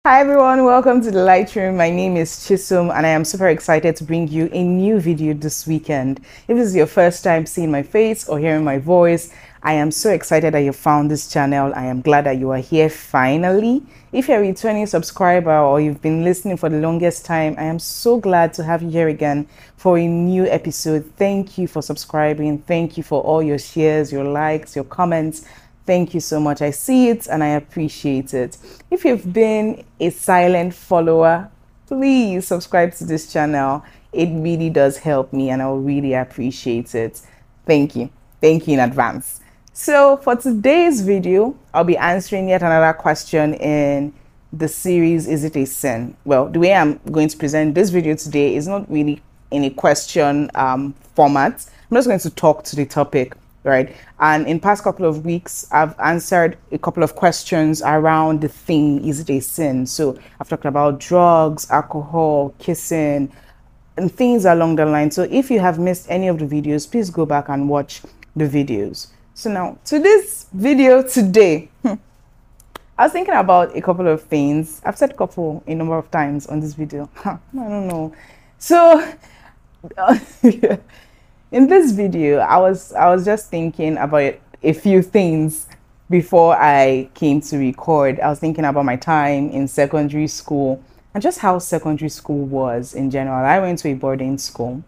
Hi everyone, welcome to the Lightroom. My name is Chisum and I am super excited to bring you a new video this weekend. If this is your first time seeing my face or hearing my voice, I am so excited that you found this channel. I am glad that you are here finally. If you're a returning subscriber or you've been listening for the longest time, I am so glad to have you here again for a new episode. Thank you for subscribing. Thank you for all your shares, your likes, your comments. Thank you so much. I see it and I appreciate it. If you've been a silent follower, please subscribe to this channel. It really does help me and I'll really appreciate it. Thank you. Thank you in advance. So for today's video, I'll be answering yet another question in the series, Is It a Sin? Well, the way I'm going to present this video today is not really in a question format. I'm just going to talk to the topic. Right. And in past couple of weeks, I've answered a couple of questions around the thing, is it a sin? So I've talked about drugs, alcohol, kissing, and things along the line. So if you have missed any of the videos, please go back and watch the videos. So now to this video today, I was thinking about a couple of things. I've said couple a number of times on this video. I don't know. So in this video, I was just thinking about a few things before I came to record. I was thinking about my time in secondary school and just how secondary school was in general. I went to a boarding school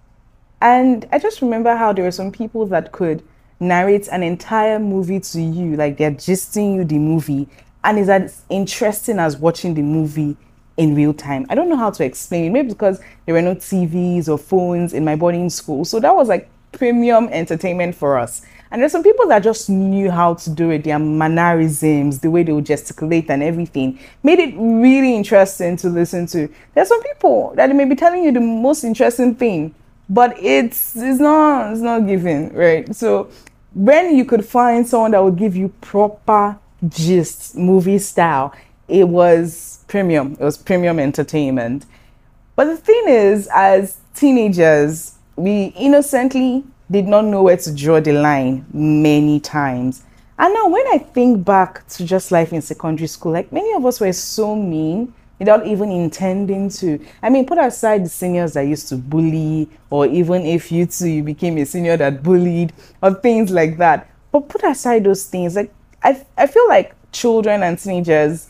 and I just remember how there were some people that could narrate an entire movie to you, like they're gisting you the movie, and it's as interesting as watching the movie in real time. I don't know how to explain it. Maybe because there were no TVs or phones in my boarding school. So that was like premium entertainment for us. And there's some people that just knew how to do it. Their mannerisms, the way they would gesticulate and everything made it really interesting to listen to. There's some people that may be telling you the most interesting thing, but it's not given, right? So when you could find someone that would give you proper gist, movie style, it was premium. It was premium entertainment. But the thing is, as teenagers, we innocently did not know where to draw the line many times. And now when I think back to just life in secondary school, like many of us were so mean without even intending to. I mean, put aside the seniors that used to bully, or even if you too, you became a senior that bullied, or things like that. But put aside those things, like I feel like children and teenagers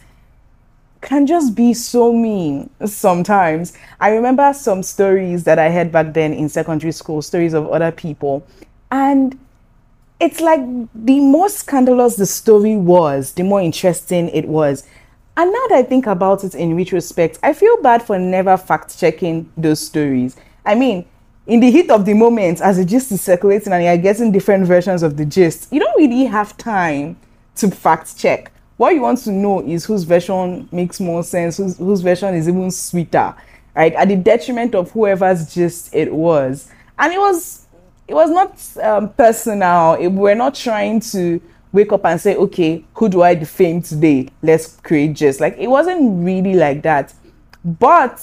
can just be so mean sometimes. I remember some stories that I heard back then in secondary school, stories of other people. And it's like the more scandalous the story was, the more interesting it was. And now that I think about it in retrospect, I feel bad for never fact-checking those stories. I mean, in the heat of the moment, as the gist is circulating and you're getting different versions of the gist, you don't really have time to fact-check. What you want to know is whose version makes more sense, whose version is even sweeter, right? At the detriment of whoever's gist it was. And it was not personal. We're not trying to wake up and say, okay, who do I defame today? Let's create gist. Like, it wasn't really like that. But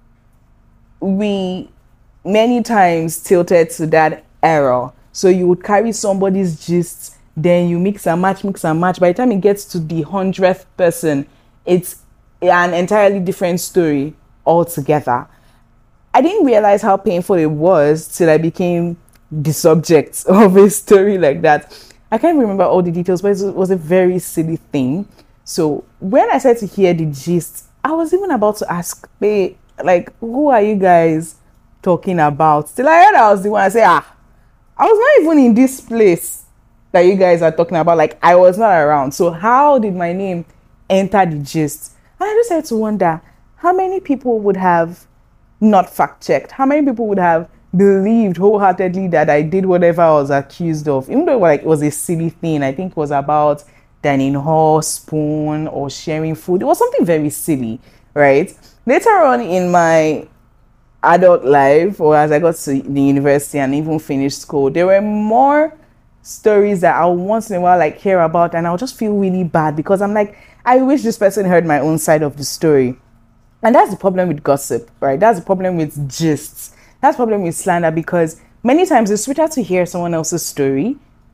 we many times tilted to that error. So you would carry somebody's gist, then you mix and match. By the time it gets to the 100th person, it's an entirely different story altogether. I didn't realize how painful it was till I became the subject of a story like that. I can't remember all the details, but it was a very silly thing. So when I started to hear the gist, I was even about to ask, hey, like, who are you guys talking about? Till I heard I was the one. I say, I was not even in this place that you guys are talking about. Like, I was not around. So how did my name enter the gist? And I just had to wonder, how many people would have not fact-checked? How many people would have believed wholeheartedly that I did whatever I was accused of? Even though like it was a silly thing. I think it was about dining hall, spoon, or sharing food. It was something very silly, right? Later on in my adult life, or as I got to the university and even finished school, there were more stories that I'll once in a while like hear about, and I'll just feel really bad because I'm like, I wish this person heard my own side of the story. And that's the problem with gossip, right? That's the problem with gists. That's the problem with slander, because many times it's sweeter to hear someone else's story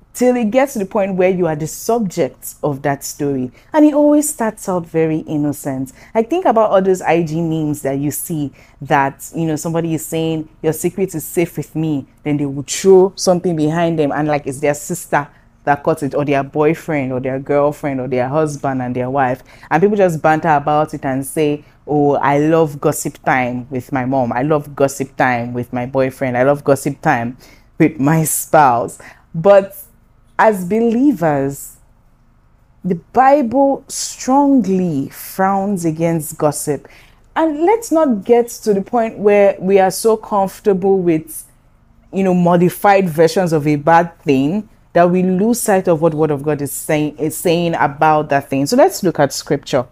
till it gets to the point where you are the subject of that story. And it always starts out very innocent. I think about all those IG memes that you see that, somebody is saying, your secret is safe with me. Then they would throw something behind them and like it's their sister that caught it, or their boyfriend or their girlfriend or their husband and their wife. And people just banter about it and say, oh, I love gossip time with my mom. I love gossip time with my boyfriend. I love gossip time with my spouse. But as believers, the Bible strongly frowns against gossip. And let's not get to the point where we are so comfortable with, modified versions of a bad thing that we lose sight of what Word of God is saying about that thing. So let's look at scripture.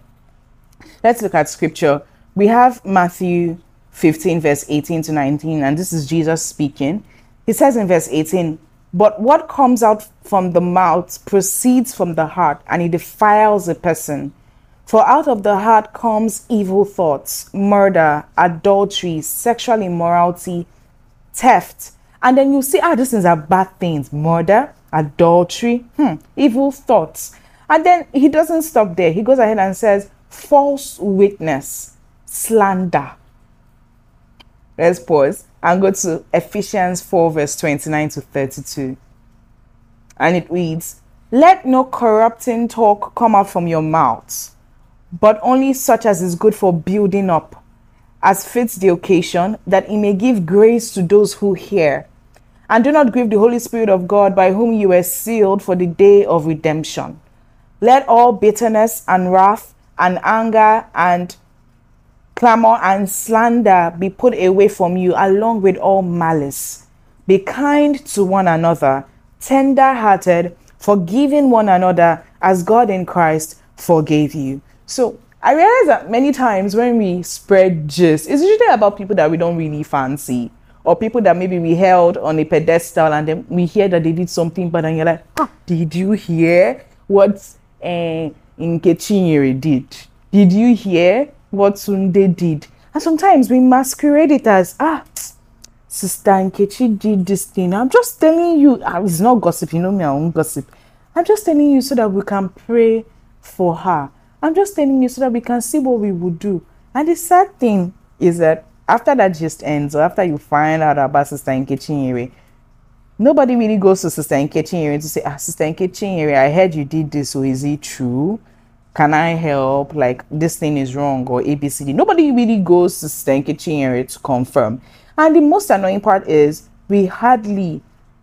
We have Matthew 15, verse 18 to 19, and this is Jesus speaking. He says in verse 18, but what comes out from the mouth proceeds from the heart, and it defiles a person. For out of the heart comes evil thoughts, murder, adultery, sexual immorality, theft. And then you see, these things are bad things. Murder, adultery, evil thoughts. And then he doesn't stop there. He goes ahead and says, false witness, slander. Let's pause and go to Ephesians 4, verse 29 to 32. And it reads, let no corrupting talk come out from your mouths, but only such as is good for building up, as fits the occasion, that it may give grace to those who hear. And do not grieve the Holy Spirit of God, by whom you were sealed for the day of redemption. Let all bitterness and wrath and anger and clamor and slander be put away from you, along with all malice. Be kind to one another, tender-hearted, forgiving one another, as God in Christ forgave you. So I realize that many times when we spread gist, it's usually about people that we don't really fancy, or people that maybe we held on a pedestal, and then we hear that they did something bad, and you're like, did you hear what Nkechinyere did? Did you hear what Sunday did? And sometimes we masquerade it as, Sister Nkechi did this thing. I'm just telling you, it's not gossip, me, I won't gossip. I'm just telling you so that we can pray for her. I'm just telling you so that we can see what we would do. And the sad thing is that after that gist ends, or after you find out about Sister Nkechinyere, nobody really goes to Sister Nkechinyere to say, Sister Nkechinyere, I heard you did this, so is it true? Can I help? Like, this thing is wrong, or ABCD. Nobody really goes to Sister Nkechinyere to confirm. And the most annoying part is we hardly,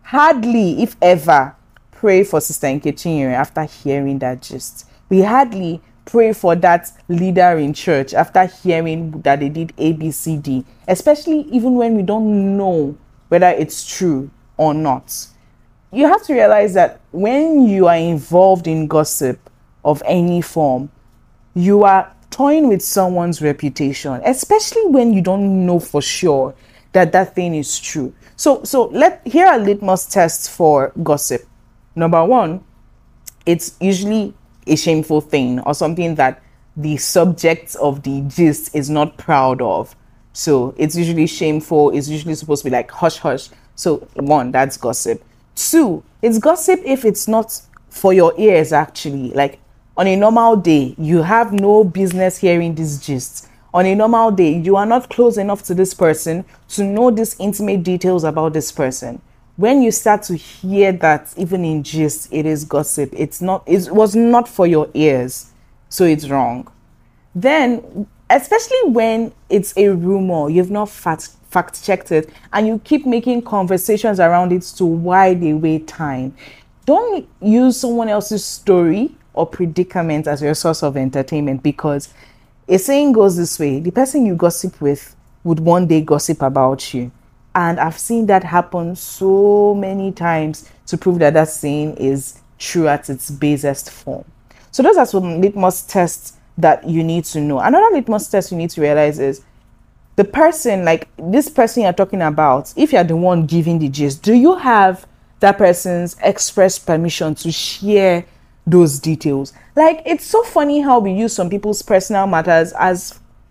if ever, pray for Sister Nkechinyere after hearing that gist. We hardly pray for that leader in church after hearing that they did ABCD, especially even when we don't know whether it's true or not. You have to realize that when you are involved in gossip of any form, you are toying with someone's reputation, especially when you don't know for sure that that thing is true. So here are litmus tests for gossip. Number one, it's usually a shameful thing, or something that the subject of the gist is not proud of. So it's usually shameful. It's usually supposed to be like hush hush. So one, that's gossip. Two, it's gossip if it's not for your ears, actually. Like on a normal day, you have no business hearing this gist. On a normal day, you are not close enough to this person to know these intimate details about this person. When you start to hear that, even in gist, it is gossip. It was not for your ears, so it's wrong. Then, especially when it's a rumor, you've not fact checked it, and you keep making conversations around it to while away time. Don't use someone else's story or predicament as your source of entertainment, because a saying goes this way: the person you gossip with would one day gossip about you. And I've seen that happen so many times to prove that that saying is true at its basest form. So those are some litmus tests that you need to know. Another litmus test you need to realize is the person, like this person you're talking about, if you're the one giving the gist, do you have that person's express permission to share those details? Like, it's so funny how we use some people's personal matters as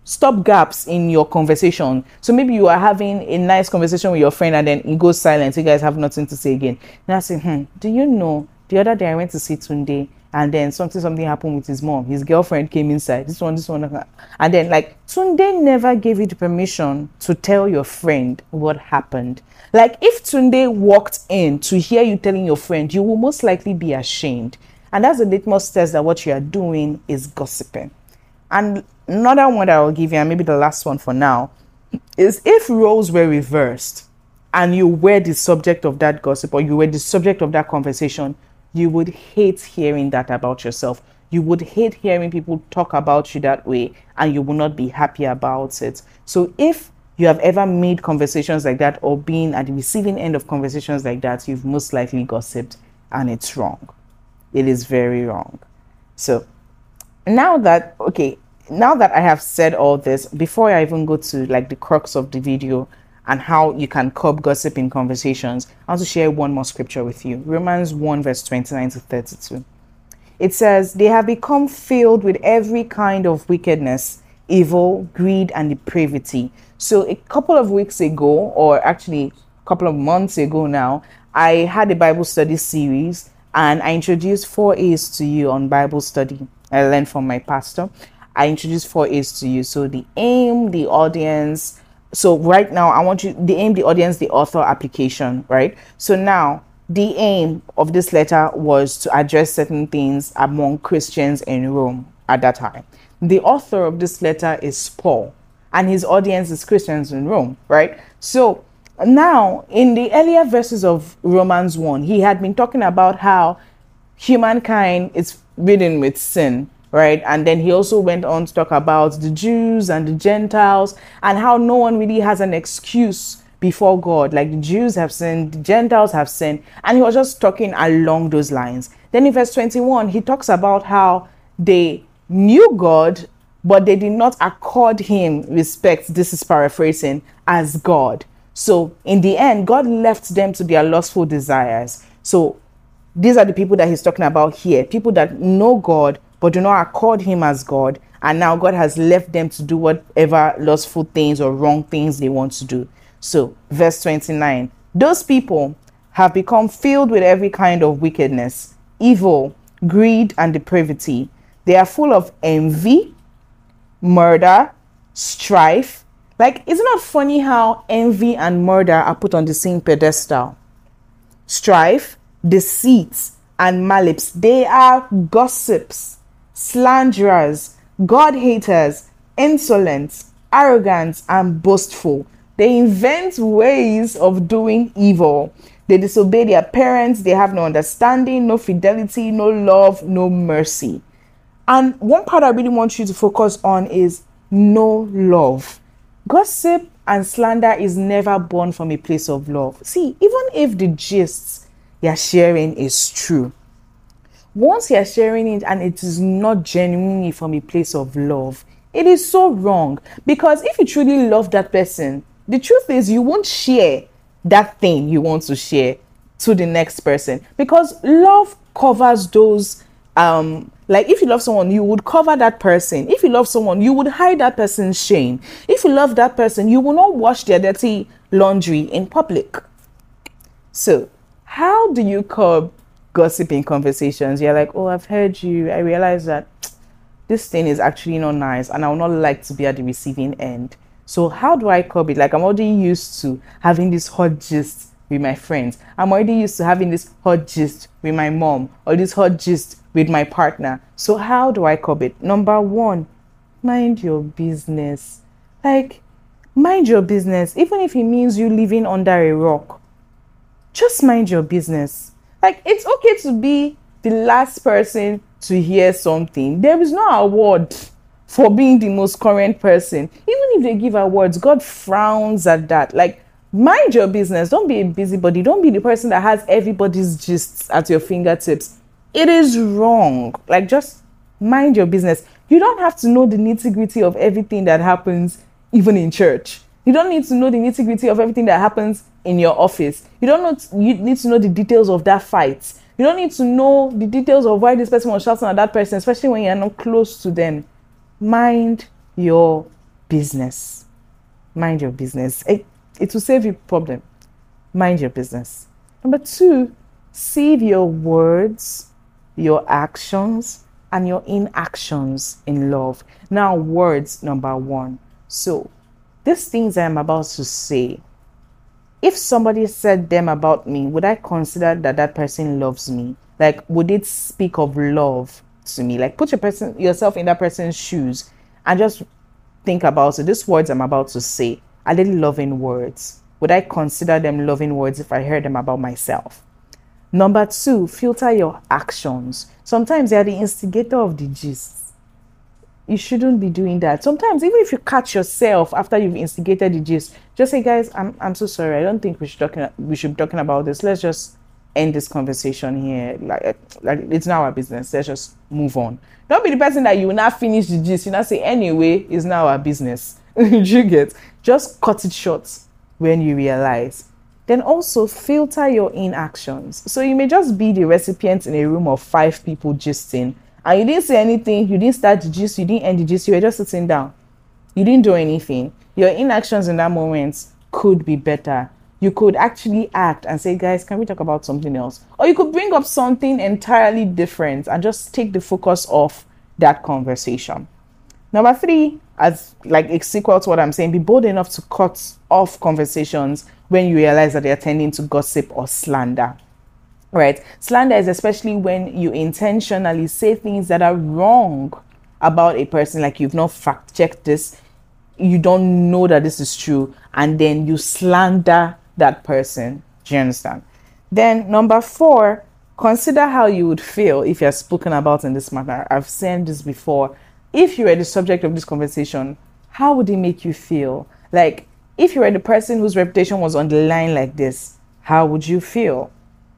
stop gaps in your conversation. So maybe you are having a nice conversation with your friend and then it goes silent. You guys have nothing to say again. Now I say, do you know the other day I went to see Tunde and then something happened with his mom. His girlfriend came inside. This one. And then like Tunde never gave you the permission to tell your friend what happened. Like if Tunde walked in to hear you telling your friend, you will most likely be ashamed. And that's the litmus test that what you are doing is gossiping. And another one that I'll give you, and maybe the last one for now, is if roles were reversed and you were the subject of that gossip or you were the subject of that conversation, you would hate hearing that about yourself. You would hate hearing people talk about you that way, and you will not be happy about it. So if you have ever made conversations like that or been at the receiving end of conversations like that, you've most likely gossiped, and it's wrong. It is very wrong. So now that I have said all this, before I even go to like the crux of the video and how you can curb gossip in conversations, I want to share one more scripture with you. Romans 1 verse 29 to 32. It says, they have become filled with every kind of wickedness, evil, greed, and depravity. So a couple of weeks ago, or actually a couple of months ago now, I had a Bible study series and I introduced 4 A's to you on Bible study. I learned from my pastor. I introduced 4 A's to you. So the aim, the audience. So right now I want you, the aim, the audience, the author, application, right? So now the aim of this letter was to address certain things among Christians in Rome at that time. The author of this letter is Paul, and his audience is Christians in Rome, right? So now in the earlier verses of Romans 1, he had been talking about how humankind is ridden with sin, right? And then he also went on to talk about the Jews and the Gentiles and how no one really has an excuse before God. Like the Jews have sinned, the Gentiles have sinned, and he was just talking along those lines. Then in verse 21, he talks about how they knew God, but they did not accord him respect, this is paraphrasing, as God. So in the end, God left them to their lustful desires. So these are the people that he's talking about here, people that know God, but do not accord him as God. And now God has left them to do whatever lustful things or wrong things they want to do. So verse 29, those people have become filled with every kind of wickedness, evil, greed, and depravity. They are full of envy, murder, strife. Like, isn't it funny how envy and murder are put on the same pedestal? Strife, deceit, and malice. They are gossips, slanderers, God-haters, insolent, arrogant, and boastful. They invent ways of doing evil. They disobey their parents. They have no understanding, no fidelity, no love, no mercy. And one part I really want you to focus on is no love. Gossip and slander is never born from a place of love. See, even if the gist you're sharing is true, once you're sharing it and it is not genuinely from a place of love, it is so wrong. Because if you truly love that person, the truth is you won't share that thing you want to share to the next person, because love covers those like if you love someone, you would cover that person. If you love someone, you would hide that person's shame. If you love that person, you will not wash their dirty laundry in public. So how do you curb gossiping conversations? You're like, oh, I've heard you. I realize that this thing is actually not nice and I would not like to be at the receiving end. So how do I curb it? Like, I'm already used to having this hot gist with my friends. I'm already used to having this hot gist with my mom or this hot gist with my partner. So how do I curb it? Number 1, mind your business. Like, mind your business. Even if it means you living under a rock, just mind your business. Like, it's okay to be the last person to hear something. There is no award for being the most current person. Even if they give awards, God frowns at that. Like, mind your business. Don't be a busybody. Don't be the person that has everybody's gists at your fingertips. It is wrong. Like, just mind your business. You don't have to know the nitty-gritty of everything that happens, even in church. You don't need to know the nitty-gritty of everything that happens in your office. You need to know the details of that fight. You don't need to know the details of why this person was shouting at that person, especially when you're not close to them. Mind your business. Mind your business. It will save you problem. Mind your business. Number 2, save your words, your actions, and your inactions in love. Now, words, number 1. So, these things I am about to say, if somebody said them about me, would I consider that that person loves me? Like, would it speak of love to me? Like, put yourself in that person's shoes and just think about it. These words I'm about to say, are they loving words? Would I consider them loving words if I heard them about myself? Number 2, filter your actions. Sometimes you are the instigator of the gist. You shouldn't be doing that. Sometimes, even if you catch yourself after you've instigated the gist, just say, guys, I'm so sorry. I don't think we should be talking about this. Let's just end this conversation here. Like it's now our business. Let's just move on. Don't be the person that you will not finish the gist. You not say, anyway, it's now our business. You get? Just cut it short when you realize. Then also filter your inactions. So you may just be the recipient in a room of 5 people gisting, and you didn't say anything, you didn't start the gist, you didn't end the gist, you were just sitting down. You didn't do anything. Your inactions in that moment could be better. You could actually act and say, guys, can we talk about something else? Or you could bring up something entirely different and just take the focus off that conversation. Number 3, as like a sequel to what I'm saying, be bold enough to cut off conversations when you realize that they're tending to gossip or slander. Right? Slander is especially when you intentionally say things that are wrong about a person, like you've not fact checked this, you don't know that this is true, and then you slander that person. Do you understand? Then number 4, consider how you would feel if you're spoken about in this manner. I've said this before. If you were the subject of this conversation, how would it make you feel? Like, if you were the person whose reputation was on the line like this, how would you feel?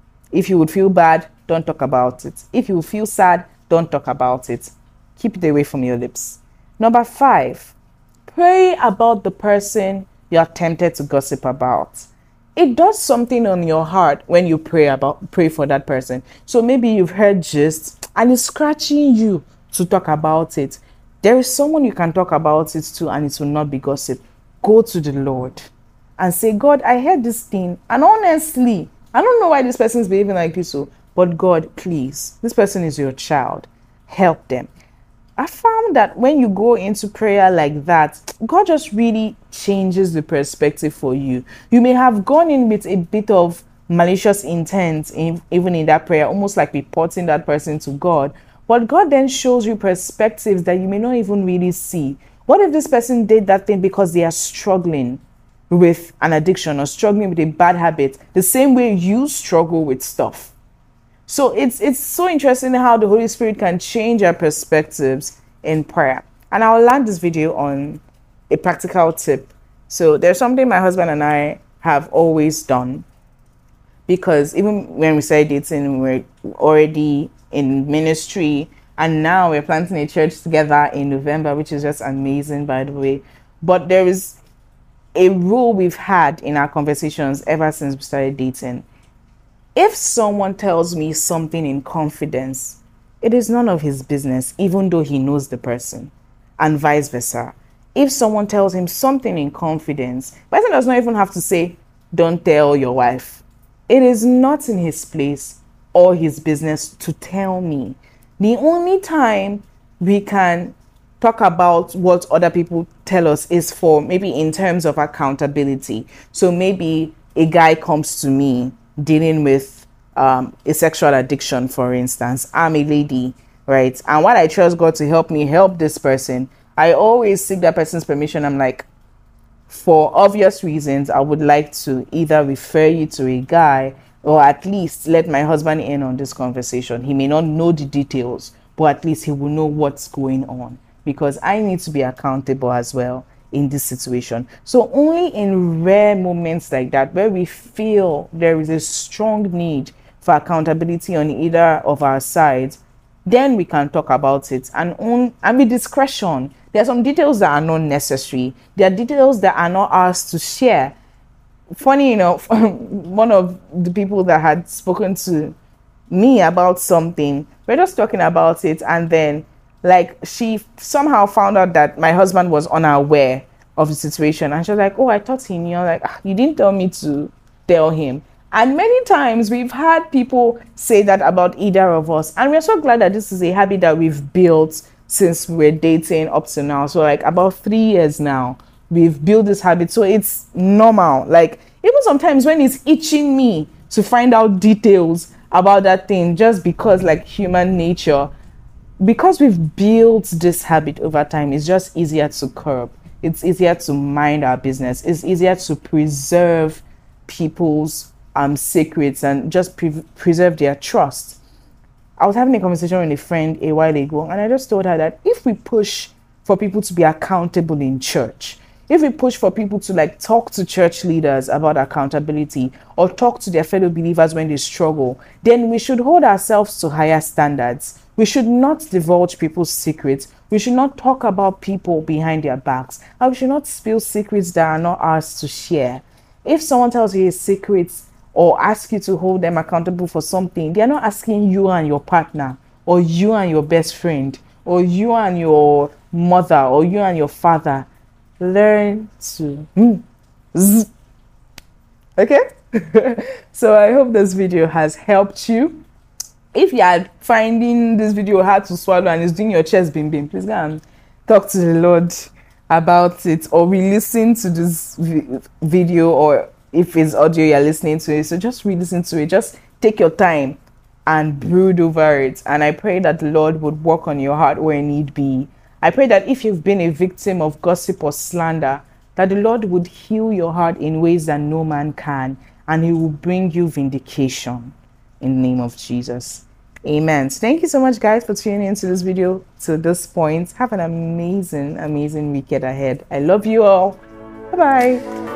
If you would feel bad, don't talk about it. If you would feel sad, don't talk about it. Keep it away from your lips. Number 5, pray about the person you are tempted to gossip about. It does something on your heart when you pray for that person. So maybe you've heard gist and it's scratching you to talk about it. There is someone you can talk about it to and it will not be gossip. Go to the Lord and say, God, I heard this thing, and honestly, I don't know why this person is behaving like this, but God, please, this person is your child. Help them. I found that when you go into prayer like that, God just really changes the perspective for you. You may have gone in with a bit of malicious intent, even in that prayer, almost like reporting that person to God. But God then shows you perspectives that you may not even really see. What if this person did that thing because they are struggling with an addiction or struggling with a bad habit, the same way you struggle with stuff? So it's so interesting how the Holy Spirit can change our perspectives in prayer. And I'll land this video on a practical tip. So there's something my husband and I have always done, because even when we started dating, we were already in ministry, and now we're planting a church together in November, which is just amazing, by the way. But there is a rule we've had in our conversations ever since we started dating. If someone tells me something in confidence, it is none of his business, even though he knows the person, and vice versa. If someone tells him something in confidence, the person does not even have to say, don't tell your wife. It is not in his place or his business to tell me. The only time we can talk about what other people tell us is for maybe in terms of accountability. So maybe a guy comes to me dealing with a sexual addiction, for instance. I'm a lady, right? And while I trust God to help me help this person, I always seek that person's permission. I'm like, for obvious reasons, I would like to either refer you to a guy or at least let my husband in on this conversation. He may not know the details, but at least he will know what's going on, because I need to be accountable as well in this situation. So only in rare moments like that, where we feel there is a strong need for accountability on either of our sides, then we can talk about it, and with discretion. There are some details that are not necessary. There are details that are not ours to share. Funny enough, one of the people that had spoken to me about something, we're just talking about it, and then Like, she somehow found out that my husband was unaware of the situation, and she was like, oh, I taught him. Like, you didn't tell me to tell him. And many times we've had people say that about either of us, and we're so glad that this is a habit that we've built since we're dating up to now. So like about 3 years now, we've built this habit, so it's normal. Like, even sometimes when it's itching me to find out details about that thing, just because, like, human nature, because we've built this habit over time, it's just easier to curb. It's easier to mind our business. It's easier to preserve people's secrets and just preserve their trust. I was having a conversation with a friend a while ago, and I just told her that if we push for people to be accountable in church, if we push for people to, like, talk to church leaders about accountability or talk to their fellow believers when they struggle, then we should hold ourselves to higher standards. We should not divulge people's secrets. We should not talk about people behind their backs. And we should not spill secrets that are not ours to share. If someone tells you a secret or asks you to hold them accountable for something, they are not asking you and your partner, or you and your best friend, or you and your mother, or you and your father. Learn to okay. So I hope this video has helped you. If you are finding this video hard to swallow and it's doing your chest bim bim, please go and talk to the Lord about it, or re-listen to this video, or if it's audio you're listening to it, so just re-listen to it. Just take your time and brood over it, and I pray that the Lord would work on your heart where need be. I pray that if you've been a victim of gossip or slander, that the Lord would heal your heart in ways that no man can, and he will bring you vindication in the name of Jesus. Amen. So thank you so much, guys, for tuning into this video to this point. Have an amazing weekend ahead. I love you all. Bye-bye.